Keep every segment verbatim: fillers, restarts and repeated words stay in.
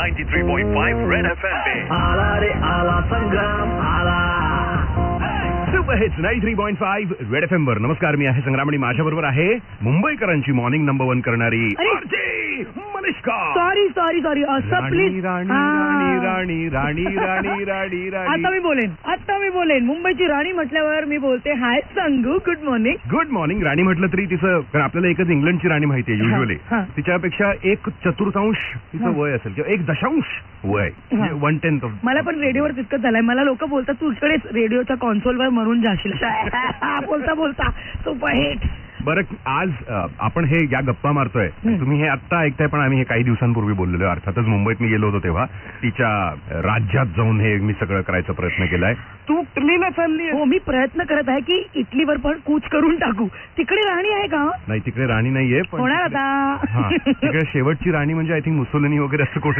तिरानवे पॉइंट पाच red F M पे आला रे आला संग्राम आला. Super hits ninety three point five red F M वर. नमस्कार, मी आहे संग्राम आणि माझ्या बरोबर आहे मुंबईकरांची मॉर्निंग नंबर वन करणारी RJ Manishka. Sorry sorry sorry असं राणी प्लीज. राणी राणी राणी राणी राणी राणी आता राणी मी बोलेन आता मी बोलेन मुंबईची राणी म्हटल्यावर मी बोलते hi Sangu, good morning. Good morning. राणी म्हटलं तरी तिचं, कारण आपल्याला एकच इंग्लंडची राणी माहिती आहे युजली. हा. तिच्यापेक्षा एक चतुर्थांश तिचं हा. वय असेल किंवा एक दशांश वय, हा. One tenth of. मला पण रेडिओवर तितकंच झालंय. मला लोक बोलतात तू इकडे रेडिओच्या कॉन्सोलवर मरून जाशील बोलता बोलता सुपर हिट. बरं, आज अ, आपण हे या गप्पा मारतोय, हं. तुम्ही हे आत्ता ऐकताय, पण आम्ही हे काही दिवसांपूर्वी बोललेलो. अर्थातच मुंबईत मी गेलो होतो तेव्हा तिच्या राज्यात जाऊन हे मी सगळं करायचा प्रयत्न केलाय. तू इटलीला चालली हो, मी प्रयत्न करत आहे की इटलीवर पण कूच करून टाकू. तिकडे राणी आहे का? नाही, तिकडे राणी नाहीये, पण होणार तिकडे- हा, आता. तिकडे शेवटची राणी म्हणजे आय थिंक मुसोलिनी वगैरे असं कोण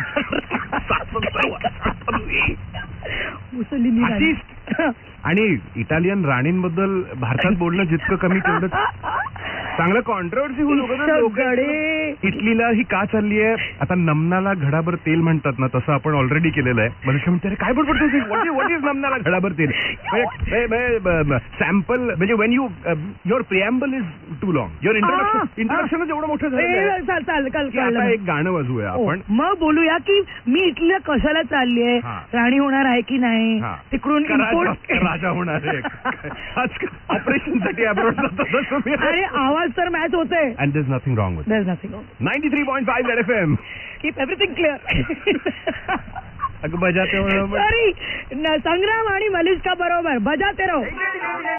मुसोलिनी राणी. आणि इटालियन राणींबद्दल भारतात बोलणं जितकं कमी तेवढं चांगलं कॉन्ट्रोवर्सी होऊ लोक. इटलीला ही का चालली आहे? आता नमनाला घडाभर तेल म्हणतात ना, तसं आपण ऑलरेडी केलेलं आहे. मनुष्य म्हणते अरे काय बडबडतो, व्हॉट इज नमनाला घडाभर तेल? सॅम्पल म्हणजे when you your preamble is too long, your introduction इंट्रोडक्शनच एवढं मोठं झालं चाल चाल काल की आता एक गाणं वाजूया आपण. मग बोलूया की मी इटलीला कशाला चालली आहे, हा. राणी होणार आहे की नाही, हा. तिकडून का राजा import- राजा होणार आहे ऑपरेशन साठी अब्रॉड जातात. अरे आवाज तर मॅच होते. And there is nothing wrong with There's nothing wrong. Ninety three point five red F M. Keep everything clear. अगं बजाते सॉरी, संग्राम आणि मलिष्का बरोबर बजाते रहो.